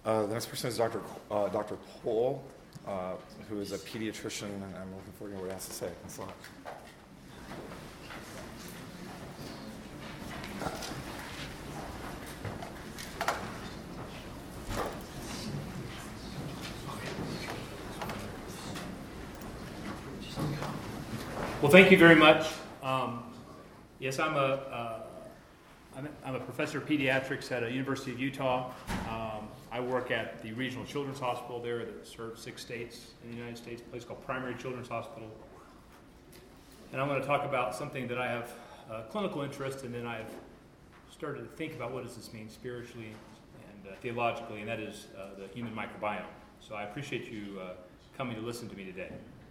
The next person is Dr. Cole, who is a pediatrician, and I'm looking forward to what he has to say. Thanks a lot. Well, thank you very much. Yes, I'm a professor of pediatrics at the University of Utah. I work at the Regional Children's Hospital there that serves 6 states in the United States, a place called Primary Children's Hospital. And I'm going to talk about something that I have clinical interest in, and I've started to think about what does this mean spiritually and theologically, and that is the human microbiome. So I appreciate you coming to listen to me today.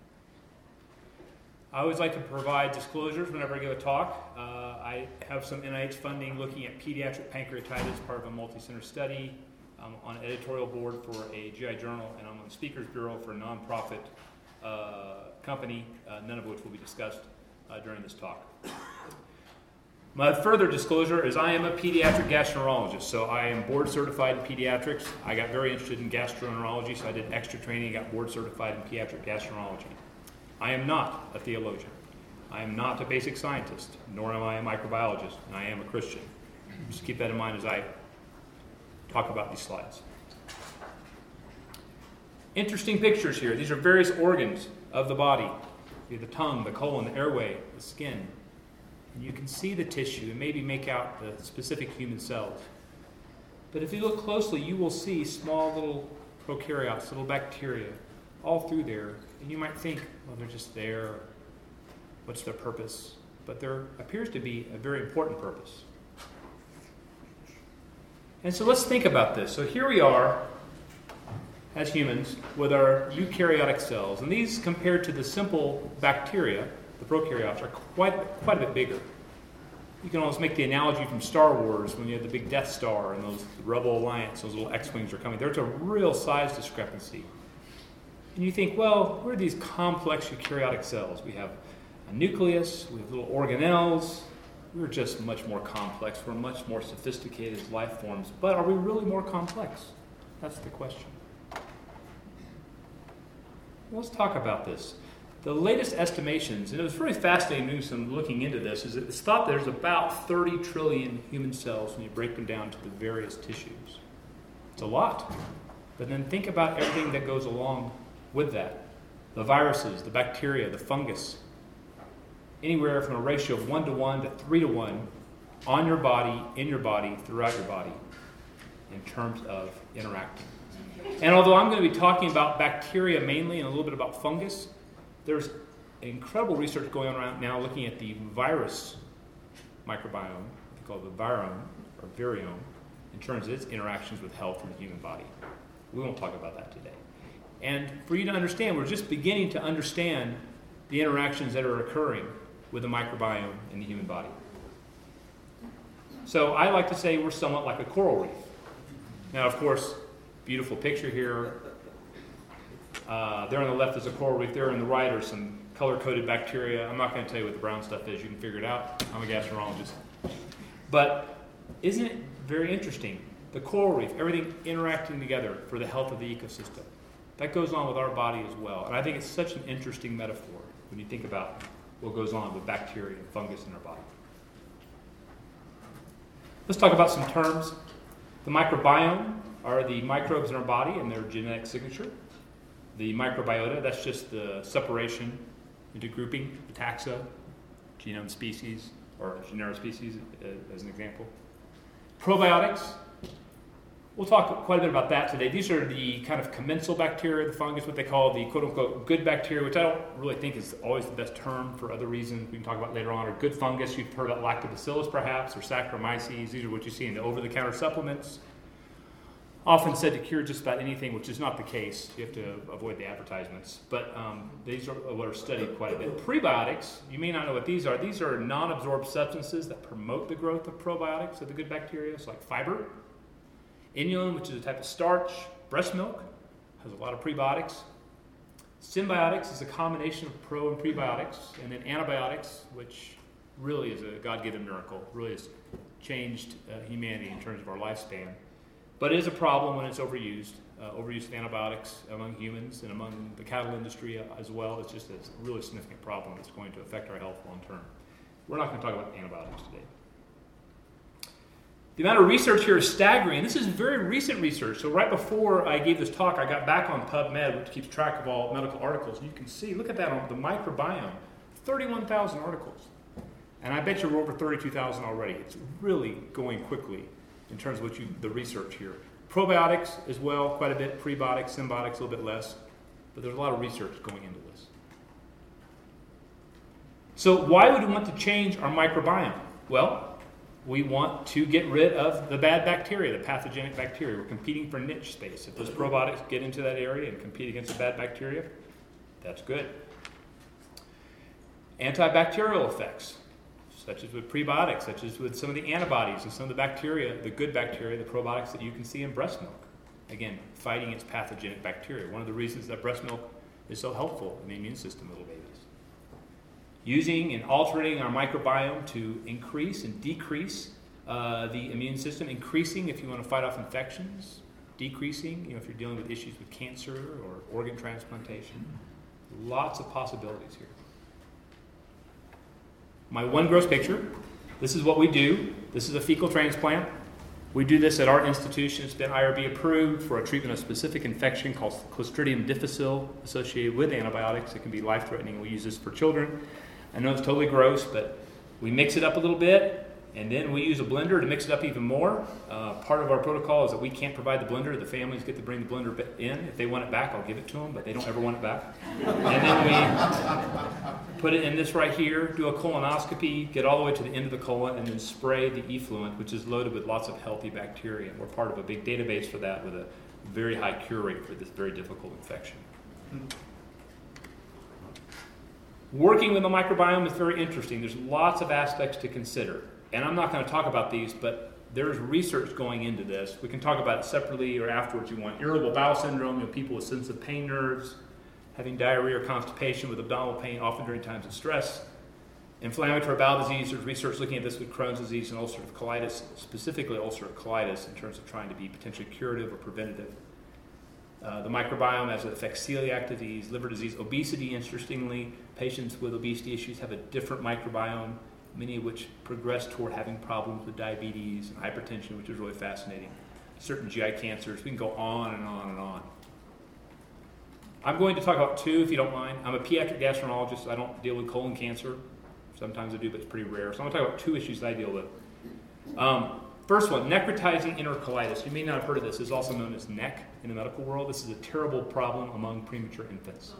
I always like to provide disclosures whenever I give a talk. I have some NIH funding looking at pediatric pancreatitis, part of a multi-center study. I'm on an editorial board for a GI journal, and I'm on the Speakers Bureau for a nonprofit company, none of which will be discussed during this talk. My further disclosure is I am a pediatric gastroenterologist, so I am board certified in pediatrics. I got very interested in gastroenterology, so I did extra training and got board certified in pediatric gastroenterology. I am not a theologian. I am not a basic scientist, nor am I a microbiologist, and I am a Christian. Just keep that in mind as I talk about these slides. Interesting pictures here. These are various organs of the body. You have the tongue, the colon, the airway, the skin. And you can see the tissue and maybe make out the specific human cells. But if you look closely, you will see small little prokaryotes, little bacteria, all through there. And you might think, well, they're just there. What's their purpose? But there appears to be a very important purpose. And so let's think about this. So here we are as humans with our eukaryotic cells. And these, compared to the simple bacteria, the prokaryotes, are quite a bit bigger. You can almost make the analogy from Star Wars when you have the big Death Star and those Rebel Alliance, those little X-Wings are coming. There's a real size discrepancy. And you think, well, what are these complex eukaryotic cells? We have a nucleus, we have little organelles. We're just much more complex. We're much more sophisticated as life forms. But are we really more complex? That's the question. Let's talk about this. The latest estimations, and it was really fascinating doing some looking into this, is it's thought there's about 30 trillion human cells when you break them down to the various tissues. It's a lot. But then think about everything that goes along with that. The viruses, the bacteria, the fungus. Anywhere from a ratio of 1:1 to 3:1 on your body, in your body, throughout your body, in terms of interacting. And although I'm going to be talking about bacteria mainly and a little bit about fungus, there's incredible research going on right now looking at the virus microbiome, they call it the virome or viriome, in terms of its interactions with health in the human body. We won't talk about that today. And for you to understand, we're just beginning to understand the interactions that are occurring with the microbiome in the human body. So I like to say we're somewhat like a coral reef. Now, of course, beautiful picture here. There on the left is a coral reef. There on the right are some color-coded bacteria. I'm not going to tell you what the brown stuff is. You can figure it out. I'm a gastroenterologist. But isn't it very interesting? The coral reef, everything interacting together for the health of the ecosystem. That goes on with our body as well. And I think it's such an interesting metaphor when you think about what goes on with bacteria and fungus in our body. Let's talk about some terms. The microbiome are the microbes in our body and their genetic signature. The microbiota, that's just the separation into grouping, taxa, genome species, or genera species as an example. Probiotics, we'll talk quite a bit about that today. These are the kind of commensal bacteria, the fungus, what they call the quote-unquote good bacteria, which I don't really think is always the best term for other reasons we can talk about later on, or good fungus. You've heard about lactobacillus perhaps, or Saccharomyces. These are what you see in the over-the-counter supplements. Often said to cure just about anything, which is not the case. You have to avoid the advertisements. But these are what are studied quite a bit. Prebiotics, you may not know what these are. These are non-absorbed substances that promote the growth of probiotics, of the good bacteria. So like fiber, inulin, which is a type of starch, breast milk has a lot of prebiotics. Symbiotics is a combination of pro and prebiotics. And then antibiotics, which really is a God-given miracle, really has changed humanity in terms of our lifespan. But it is a problem when it's overused. Overuse of antibiotics among humans and among the cattle industry as well. It's just a really significant problem that's going to affect our health long term. We're not going to talk about antibiotics today. The amount of research here is staggering. This is very recent research. So right before I gave this talk, I got back on PubMed, which keeps track of all medical articles. And you can see, look at that on the microbiome, 31,000 articles. And I bet you're over 32,000 already. It's really going quickly in terms of the research here. Probiotics as well, quite a bit. Prebiotics, symbiotics, a little bit less. But there's a lot of research going into this. So why would we want to change our microbiome? Well, we want to get rid of the bad bacteria, the pathogenic bacteria. We're competing for niche space. If those probiotics get into that area and compete against the bad bacteria, that's good. Antibacterial effects, such as with prebiotics, such as with some of the antibodies and some of the bacteria, the good bacteria, the probiotics that you can see in breast milk. Again, fighting against pathogenic bacteria. One of the reasons that breast milk is so helpful in the immune system of little babies. Using and altering our microbiome to increase and decrease the immune system, increasing if you want to fight off infections, decreasing if you're dealing with issues with cancer or organ transplantation. Lots of possibilities here. My one gross picture, this is what we do. This is a fecal transplant. We do this at our institution. It's been IRB approved for a treatment of specific infection called Clostridium difficile associated with antibiotics. It can be life-threatening. We use this for children. I know it's totally gross, but we mix it up a little bit, and then we use a blender to mix it up even more. Part of our protocol is that we can't provide the blender. The families get to bring the blender in. If they want it back, I'll give it to them, but they don't ever want it back. And then we put it in this right here, do a colonoscopy, get all the way to the end of the colon, and then spray the effluent, which is loaded with lots of healthy bacteria. And we're part of a big database for that with a very high cure rate for this very difficult infection. Working with the microbiome is very interesting. There's lots of aspects to consider. And I'm not going to talk about these, but there's research going into this. We can talk about it separately or afterwards if you want. Irritable bowel syndrome, people with sensitive pain nerves, having diarrhea or constipation with abdominal pain, often during times of stress. Inflammatory bowel disease, there's research looking at this with Crohn's disease and ulcerative colitis, specifically ulcerative colitis in terms of trying to be potentially curative or preventative. The microbiome as it affects celiac disease, liver disease, obesity, interestingly. Patients with obesity issues have a different microbiome, many of which progress toward having problems with diabetes and hypertension, which is really fascinating. Certain GI cancers, we can go on and on and on. I'm going to talk about two, if you don't mind. I'm a pediatric gastroenterologist. I don't deal with colon cancer. Sometimes I do, but it's pretty rare. So I'm going to talk about two issues that I deal with. First one, necrotizing enterocolitis. You may not have heard of this. It's also known as NEC in the medical world. This is a terrible problem among premature infants.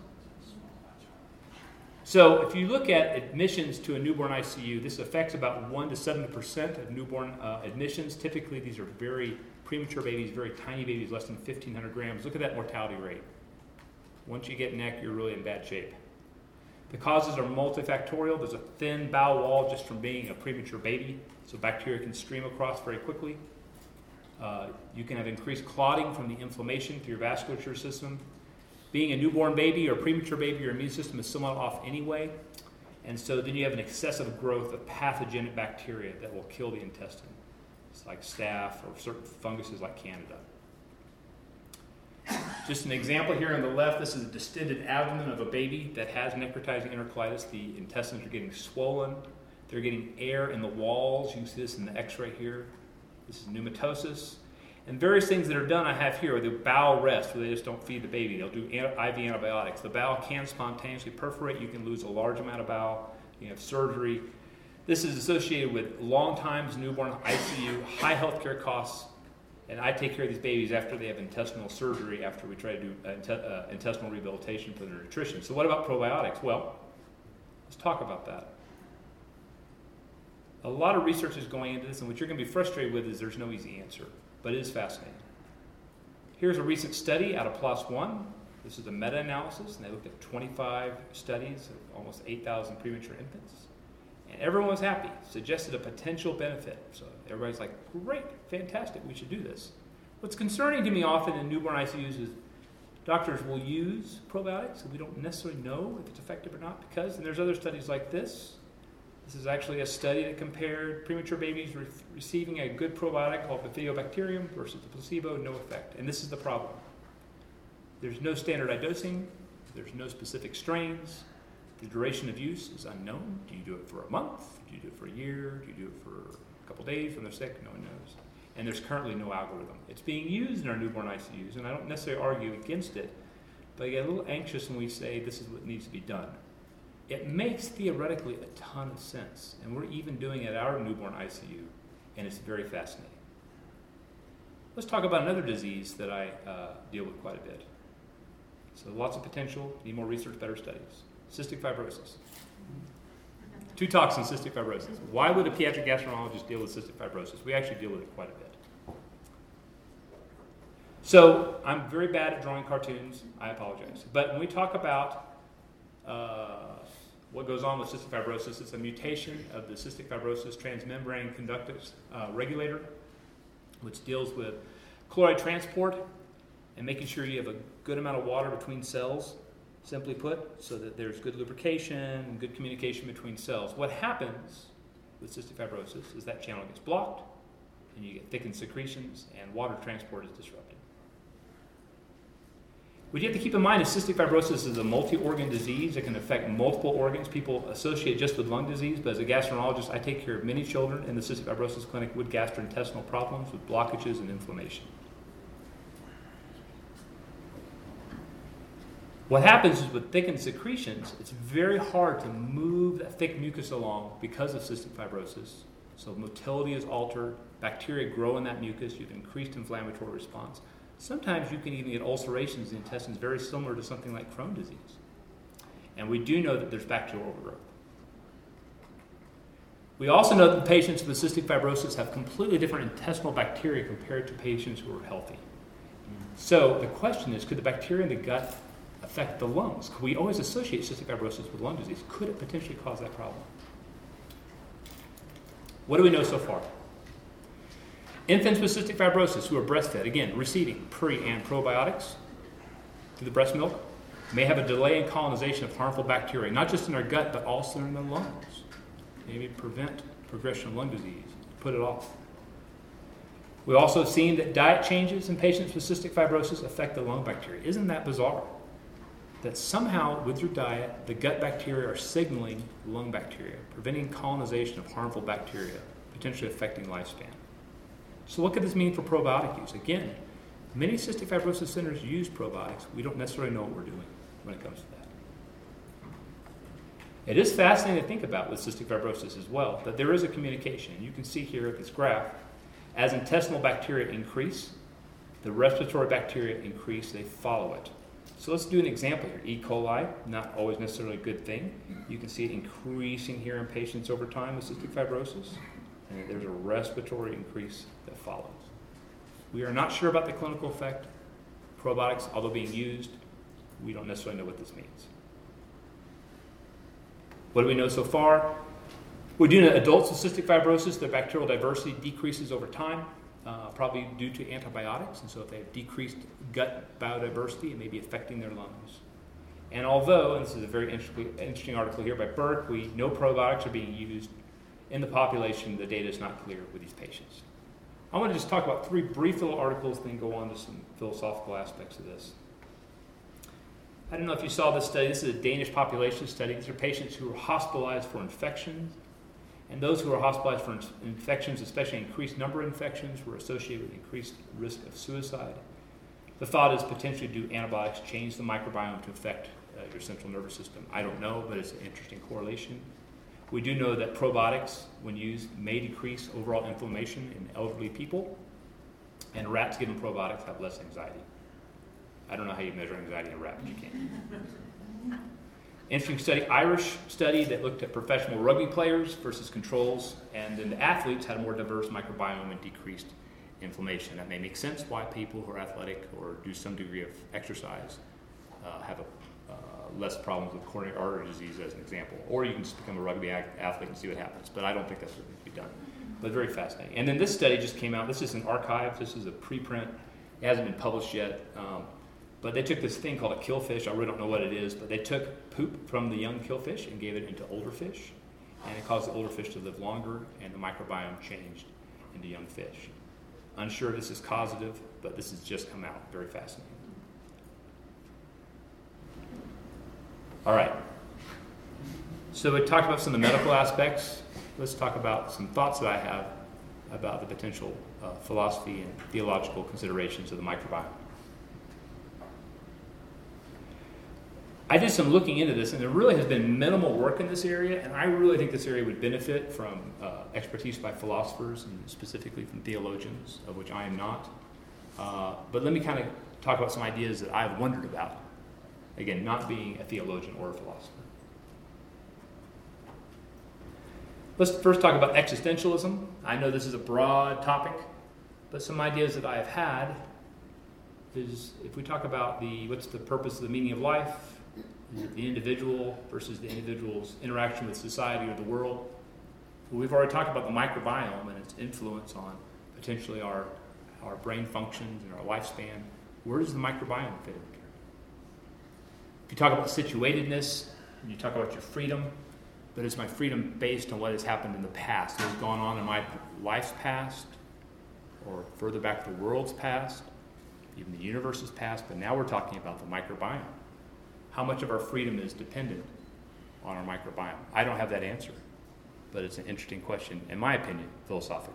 So if you look at admissions to a newborn ICU, this affects about 1 to 7% of newborn admissions. Typically, these are very premature babies, very tiny babies, less than 1,500 grams. Look at that mortality rate. Once you get NEC, you're really in bad shape. The causes are multifactorial. There's a thin bowel wall just from being a premature baby, so bacteria can stream across very quickly. You can have increased clotting from the inflammation through your vasculature system. Being a newborn baby or premature baby, your immune system is somewhat off anyway, and so then you have an excessive growth of pathogenic bacteria that will kill the intestine. It's like staph or certain funguses like Candida. Just an example here on the left, this is a distended abdomen of a baby that has necrotizing enterocolitis. The intestines are getting swollen. They're getting air in the walls. You can see this in the x-ray here. This is pneumatosis. And various things that are done I have here are the bowel rest, where they just don't feed the baby. They'll do IV antibiotics. The bowel can spontaneously perforate. You can lose a large amount of bowel. You have surgery. This is associated with long times newborn ICU, high healthcare costs. And I take care of these babies after they have intestinal surgery, after we try to do intestinal rehabilitation for their nutrition. So what about probiotics? Well, let's talk about that. A lot of research is going into this, and what you're going to be frustrated with is there's no easy answer, but it is fascinating. Here's a recent study out of PLOS One. This is a meta-analysis, and they looked at 25 studies of almost 8,000 premature infants. And everyone was happy, suggested a potential benefit. So everybody's like, great, fantastic, we should do this. What's concerning to me often in newborn ICUs is doctors will use probiotics, and we don't necessarily know if it's effective or not because, and there's other studies like this, This is actually a study that compared premature babies receiving a good probiotic called Bifidobacterium versus the placebo, no effect. And this is the problem. There's no standardized dosing. There's no specific strains. The duration of use is unknown. Do you do it for a month? Do you do it for a year? Do you do it for a couple days when they're sick? No one knows. And there's currently no algorithm. It's being used in our newborn ICUs, and I don't necessarily argue against it, but I get a little anxious when we say this is what needs to be done. It makes theoretically a ton of sense, and we're even doing it at our newborn ICU, and it's very fascinating. Let's talk about another disease that I deal with quite a bit. So lots of potential, need more research, better studies. Cystic fibrosis. 2 talks on cystic fibrosis. Why would a pediatric gastroenterologist deal with cystic fibrosis? We actually deal with it quite a bit. So I'm very bad at drawing cartoons. I apologize. But when we talk about what goes on with cystic fibrosis, it's a mutation of the cystic fibrosis transmembrane conductase regulator, which deals with chloride transport and making sure you have a good amount of water between cells, simply put, so that there's good lubrication and good communication between cells. What happens with cystic fibrosis is that channel gets blocked, and you get thickened secretions, and water transport is disrupted. What you have to keep in mind is cystic fibrosis is a multi-organ disease. It can affect multiple organs. People associate just with lung disease, but as a gastroenterologist, I take care of many children in the cystic fibrosis clinic with gastrointestinal problems, with blockages and inflammation. What happens is with thickened secretions, it's very hard to move that thick mucus along because of cystic fibrosis. So motility is altered, bacteria grow in that mucus, you have increased inflammatory response. Sometimes you can even get ulcerations in the intestines very similar to something like Crohn's disease. And we do know that there's bacterial overgrowth. We also know that patients with cystic fibrosis have completely different intestinal bacteria compared to patients who are healthy. So the question is, could the bacteria in the gut affect the lungs? Could we always associate cystic fibrosis with lung disease? Could it potentially cause that problem? What do we know so far? Infants with cystic fibrosis who are breastfed, again, receiving pre- and probiotics through the breast milk, may have a delay in colonization of harmful bacteria, not just in our gut, but also in the lungs. Maybe prevent progression of lung disease, put it off. We also have seen that diet changes in patients with cystic fibrosis affect the lung bacteria. Isn't that bizarre? That somehow, with your diet, the gut bacteria are signaling lung bacteria, preventing colonization of harmful bacteria, potentially affecting lifespan. So what could this mean for probiotic use? Again, many cystic fibrosis centers use probiotics. We don't necessarily know what we're doing when it comes to that. It is fascinating to think about with cystic fibrosis as well, that there is a communication. You can see here at this graph, as intestinal bacteria increase, the respiratory bacteria increase, they follow it. So let's do an example here. E. coli, not always necessarily a good thing. You can see it increasing here in patients over time with cystic fibrosis. And there's a respiratory increase that follows. We are not sure about the clinical effect. Probiotics, although being used, we don't necessarily know what this means. What do we know so far? We do know that adults with cystic fibrosis, their bacterial diversity decreases over time, probably due to antibiotics. And so if they have decreased gut biodiversity, it may be affecting their lungs. And although, and this is a very interesting article here by Burke, we know probiotics are being used in the population, the data is not clear with these patients. I want to just talk about 3 brief little articles, then go on to some philosophical aspects of this. I don't know if you saw this study. This is a Danish population study. These are patients who are hospitalized for infections. And those who are hospitalized for infections, especially increased number of infections, were associated with increased risk of suicide. The thought is potentially do antibiotics change the microbiome to affect your central nervous system? I don't know, but it's an interesting correlation. We do know that probiotics, when used, may decrease overall inflammation in elderly people, and rats given probiotics have less anxiety. I don't know how you measure anxiety in a rat, but you can. Interesting study, Irish study that looked at professional rugby players versus controls, and then the athletes had a more diverse microbiome and decreased inflammation. That may make sense why people who are athletic or do some degree of exercise have less problems with coronary artery disease, as an example. Or you can just become a rugby athlete and see what happens. But I don't think that's what needs to be done. But very fascinating. And then this study just came out. This is an archive. This is a preprint. It hasn't been published yet. But they took this thing called a killfish. I really don't know what it is. But they took poop from the young killfish and gave it into older fish. and it caused the older fish to live longer, and the microbiome changed into young fish. Unsure if this is causative, but this has just come out. Very fascinating. All right. So we talked about some of the medical aspects. Let's talk about some thoughts that I have about the potential philosophy and theological considerations of the microbiome. I did some looking into this, and there really has been minimal work in this area, and I really think this area would benefit from expertise by philosophers, and specifically from theologians, of which I am not. But let me kind of talk about some ideas that I've wondered about. Again, not being a theologian or a philosopher. Let's first talk about existentialism. I know this is a broad topic, but some ideas that I have had is if we talk about what's the purpose of the meaning of life, is it the individual versus the individual's interaction with society or the world? Well, we've already talked about the microbiome and its influence on potentially our brain functions and our lifespan. Where does the microbiome fit in here? If you talk about situatedness, and you talk about your freedom, but is my freedom based on what has happened in the past? What has gone on in my life's past, or further back the world's past, even the universe's past, but now we're talking about the microbiome. How much of our freedom is dependent on our microbiome? I don't have that answer, but it's an interesting question, in my opinion, philosophically.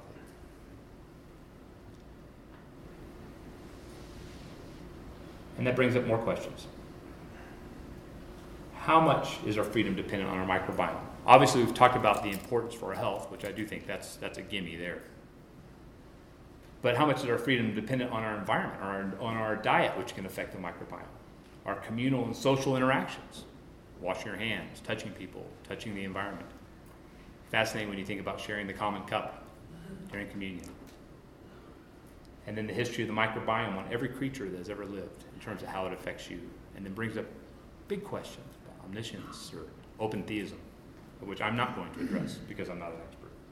And that brings up more questions. How much is our freedom dependent on our microbiome? Obviously, we've talked about the importance for our health, which I do think that's a gimme there. But how much is our freedom dependent on our environment, on our diet, which can affect the microbiome? Our communal and social interactions, washing your hands, touching people, touching the environment. Fascinating when you think about sharing the common cup during communion. And then the history of the microbiome on every creature that has ever lived in terms of how it affects you. And then brings up big questions about omniscience or open theism, which I'm not going to address because I'm not an expert.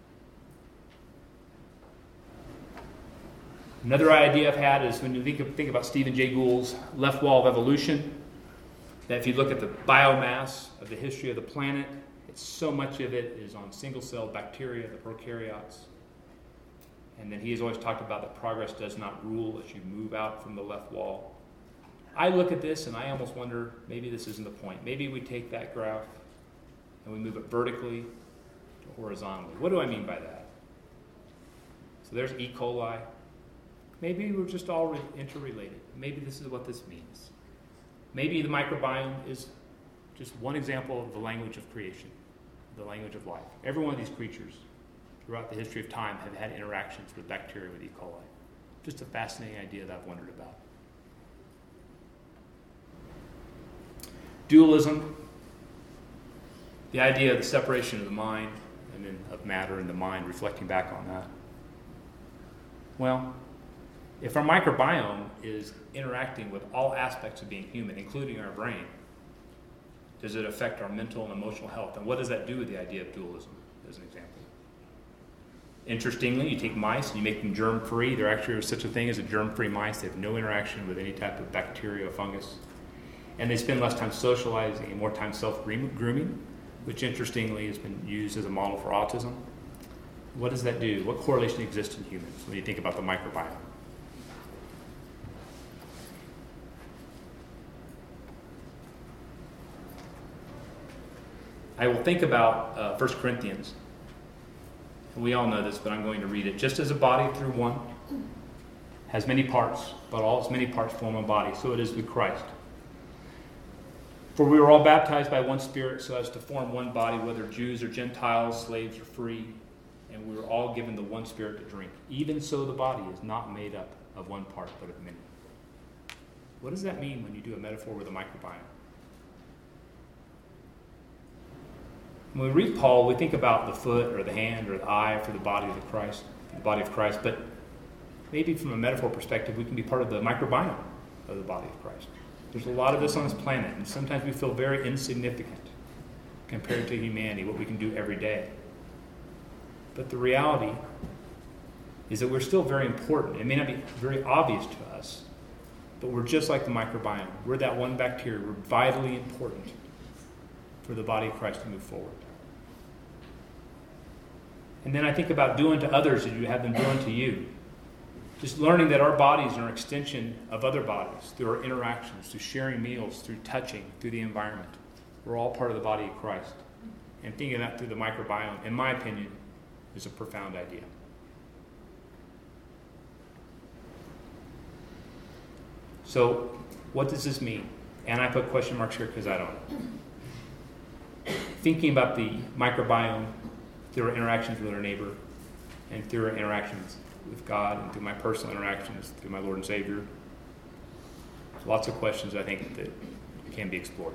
Another idea I've had is when you think about Stephen Jay Gould's left wall of evolution, that if you look at the biomass of the history of the planet, so much of it is on single-celled bacteria, the prokaryotes. And then he has always talked about that progress does not rule as you move out from the left wall. I look at this and I almost wonder, maybe this isn't the point. Maybe we take that graph and we move it vertically to horizontally. What do I mean by that? So there's E. coli. Maybe we're just all interrelated. Maybe this is what this means. Maybe the microbiome is just one example of the language of creation, the language of life. Every one of these creatures throughout the history of time have had interactions with bacteria, with E. coli. Just a fascinating idea that I've wondered about. Dualism, the idea of the separation of the mind and then of matter and the mind, reflecting back on that. Well, if our microbiome is interacting with all aspects of being human, including our brain, does it affect our mental and emotional health? And what does that do with the idea of dualism, as an example? Interestingly, you take mice and you make them germ-free. There actually is such a thing as a germ-free mice. They have no interaction with any type of bacteria or fungus. And they spend less time socializing and more time self-grooming, which interestingly has been used as a model for autism. What does that do? What correlation exists in humans when you think about the microbiome? I will think about 1 Corinthians. And we all know this, but I'm going to read it. Just as a body through one has many parts, but all its many parts form a body, so it is with Christ. For we were all baptized by one Spirit so as to form one body, whether Jews or Gentiles, slaves or free, and we were all given the one Spirit to drink. Even so the body is not made up of one part, but of many. What does that mean when you do a metaphor with a microbiome? When we read Paul, we think about the foot or the hand or the eye for the body of Christ, but maybe from a metaphor perspective, we can be part of the microbiome of the body of Christ. There's a lot of this on this planet, and sometimes we feel very insignificant compared to humanity, what we can do every day. But the reality is that we're still very important. It may not be very obvious to us, but we're just like the microbiome. We're that one bacteria. We're vitally important for the body of Christ to move forward. And then I think about doing to others as you have them doing to you. Just learning that our bodies are an extension of other bodies through our interactions, through sharing meals, through touching, through the environment. We're all part of the body of Christ. And thinking that through the microbiome, in my opinion, is a profound idea. So, what does this mean? And I put question marks here because I don't. Thinking about the microbiome through our interactions with our neighbor and through our interactions with God and through my personal interactions through my Lord and Savior. Lots of questions I think that can be explored.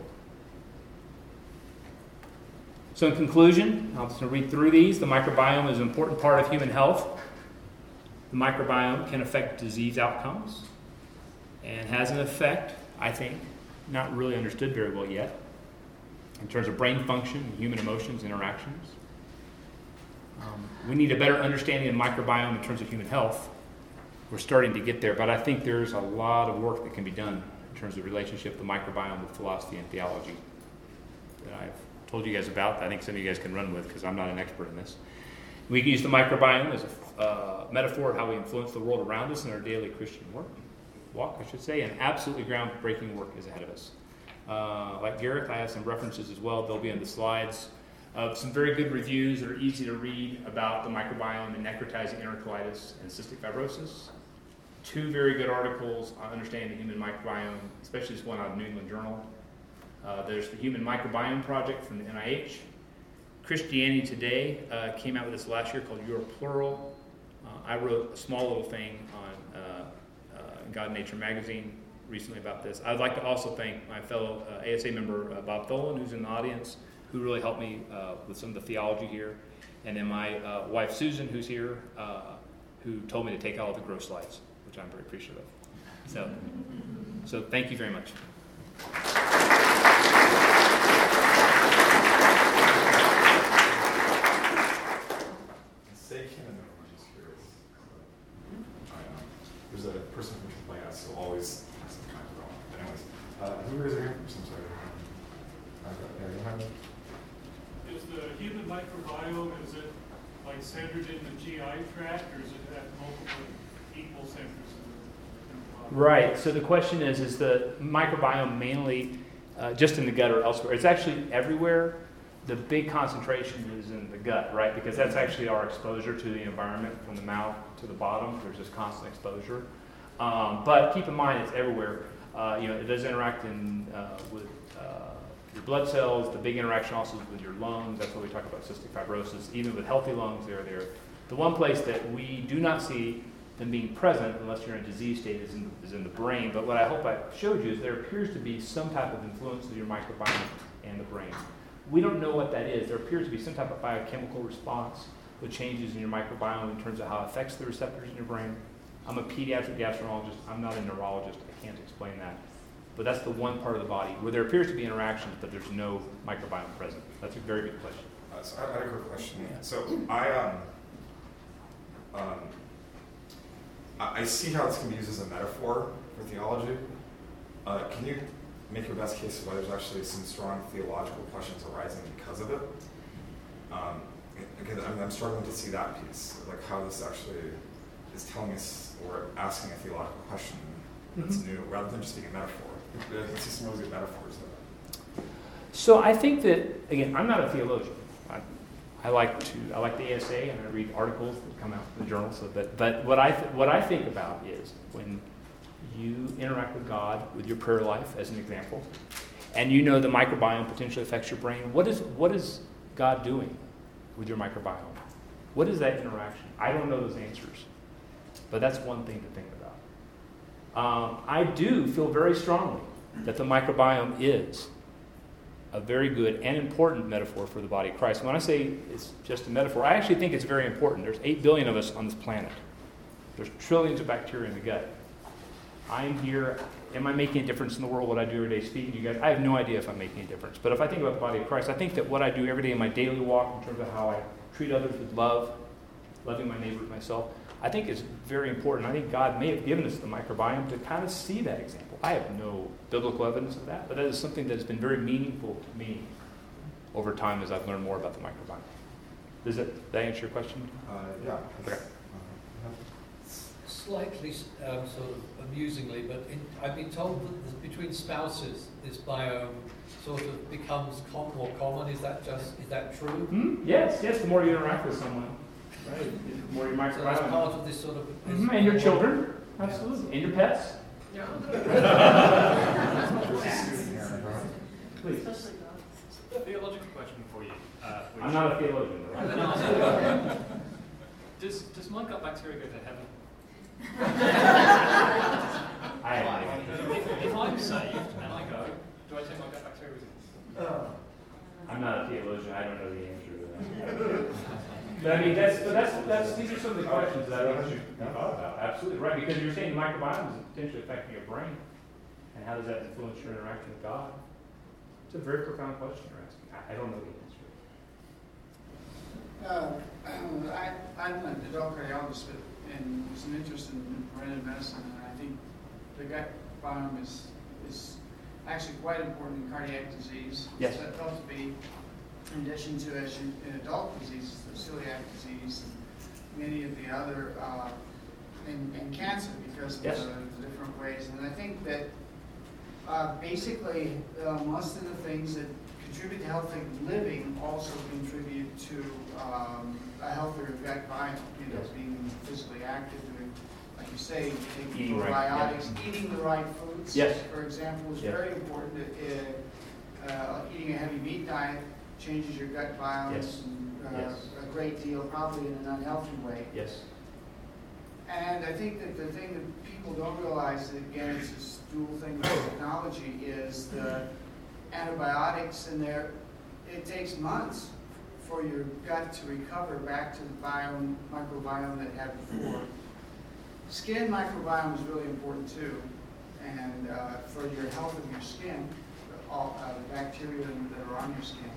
So in conclusion, I'm just going to read through these. The microbiome is an important part of human health. The microbiome can affect disease outcomes and has an effect, I think, not really understood very well yet, in terms of brain function, human emotions, interactions. We need a better understanding of the microbiome in terms of human health. We're starting to get there, but I think there's a lot of work that can be done in terms of the relationship of the microbiome with philosophy and theology that I've told you guys about. I think some of you guys can run with because I'm not an expert in this. We can use the microbiome as a metaphor of how we influence the world around us in our daily Christian walk, and absolutely groundbreaking work is ahead of us. Like Gareth, I have some references as well. They'll be on the slides. Some very good reviews that are easy to read about the microbiome and necrotizing enterocolitis and cystic fibrosis. 2 very good articles on understanding the human microbiome, especially this one out of New England Journal. There's the Human Microbiome Project from the NIH. Christianity Today came out with this last year called You're Plural. I wrote a small little thing on God and Nature magazine recently about this. I'd like to also thank my fellow ASA member Bob Tholen, who's in the audience, who really helped me with some of the theology here. And then my wife Susan, who's here, who told me to take all the gross slides, which I'm very appreciative of. So thank you very much. There's a person who can play us, so always has some kind of going. But anyways, who is your hand? I'm sorry. Is the human microbiome, is it like centered in the GI tract, or is it at multiple equal centers in the body? Right. So the question is the microbiome mainly just in the gut or elsewhere? It's actually everywhere. The big concentration is in the gut, right? Because that's actually our exposure to the environment from the mouth to the bottom. There's this constant exposure. But keep in mind, it's everywhere. It does interact with your blood cells. The big interaction also is with your lungs. That's why we talk about cystic fibrosis. Even with healthy lungs, they're there. The one place that we do not see them being present, unless you're in a disease state, is in the brain. But what I hope I showed you is there appears to be some type of influence of your microbiome and the brain. We don't know what that is. There appears to be some type of biochemical response with changes in your microbiome in terms of how it affects the receptors in your brain. I'm a pediatric gastroenterologist. I'm not a neurologist. I can't explain that. But that's the one part of the body where there appears to be interactions, but there's no microbiome present. That's a very good question. So I had a quick question. Yeah. So I see how this can be used as a metaphor for theology. Can you make your best case of why there's actually some strong theological questions arising because of it? Because I'm struggling to see that piece, like how this actually is telling us or asking a theological question that's new, rather than just being a metaphor. I see some really good metaphors there. So I think that, again, I'm not a theologian. I like the ASA and I read articles that come out in the journal. But what I think about is when you interact with God with your prayer life, as an example, and you know the microbiome potentially affects your brain. What is God doing with your microbiome? What is that interaction? I don't know those answers, but that's one thing to think about. I do feel very strongly that the microbiome is a very good and important metaphor for the body of Christ. When I say it's just a metaphor, I actually think it's very important. There's 8 billion of us on this planet. There's trillions of bacteria in the gut. I'm here. Am I making a difference in the world? What I do every day speaking to you guys? I have no idea if I'm making a difference. But if I think about the body of Christ, I think that what I do every day in my daily walk in terms of how I treat others with love, loving my neighbor as myself, I think is very important. I think God may have given us the microbiome to kind of see that example. I have no biblical evidence of that, but that is something that has been very meaningful to me over time as I've learned more about the microbiome. Does that answer your question? Yeah. Okay. Slightly sort of amusingly, but I've been told that between spouses, this biome sort of becomes more common. Is that true? Yes. The more you interact with someone, right? The more your So that's microbiome. part of this sort of. And your children, absolutely, and your pets. Yeah. Please. Theological question for you. I'm not a theologian. Right? Does my gut bacteria go to heaven? If I'm saved and I go, do I take my gut bacteria with me? I'm not a theologian. I don't know the answer to that. But I mean, that's these are some of the questions that I think you thought about. Absolutely right, because you're saying the microbiome is potentially affecting your brain, and how does that influence your interaction with God? It's a very profound question you're asking. I don't know the answer. I'm an adult cardiologist, and was an interest in preventive medicine, and I think the gut biome is actually quite important in cardiac disease. Yes. It's thought to be, in addition to in adult diseases, the celiac disease and many of the other, and cancer because of Yes. the different ways. And I think that basically most of the things that contribute to healthy living also contribute to a healthier gut biome. Yes. Being physically active, doing, like you say, taking Eating right, probiotics, eating the right foods. Yes. For example, is Yes. very important. Eating a heavy meat diet changes your gut biome Yes. Yes. a great deal, probably in an unhealthy way. Yes. And I think that the thing that people don't realize, that again, it's this dual thing with technology, is the antibiotics in there. It takes months for your gut to recover back to the microbiome that it had before. Skin microbiome is really important too, and for your health of your skin, all the bacteria that are on your skin.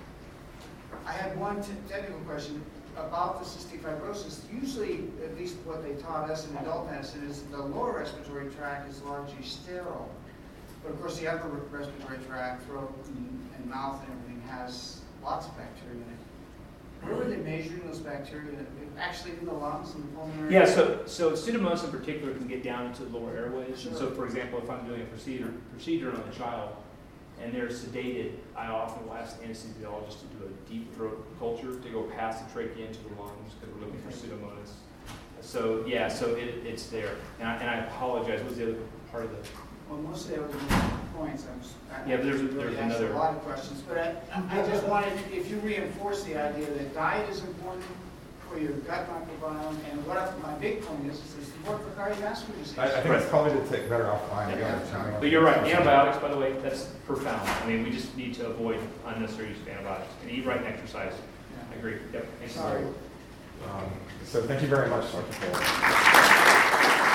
I had one technical question about the cystic fibrosis. Usually, at least what they taught us in adult medicine, is the lower respiratory tract is largely sterile. But of course, the upper respiratory tract, throat and mouth and everything has lots of bacteria in it. Where were they measuring those bacteria? Actually in the lungs and the pulmonary? Yeah, so Pseudomonas in particular can get down into the lower airways. Sure. And so, for example, if I'm doing a procedure on a child and they're sedated, I often will ask the anesthesiologist to do a deep throat culture to go past the trachea into the lungs because we're looking for Pseudomonas. So yeah, so it's there. And I apologize. What was the other part of the? Well, mostly I was making points. Yeah, but there's really asked another. a lot of questions, but I just wanted, if you reinforce the idea that diet is important for your gut microbiome, and my big point is it's important for cardiovascular disease. I think it's probably to take better offline. Yeah. But you're right. Antibiotics, by the way, that's profound. I mean, we just need to avoid unnecessary use of antibiotics and eat right and exercise. I agree. Yep. Thanks. Sorry. So thank you very much, Dr. Cole.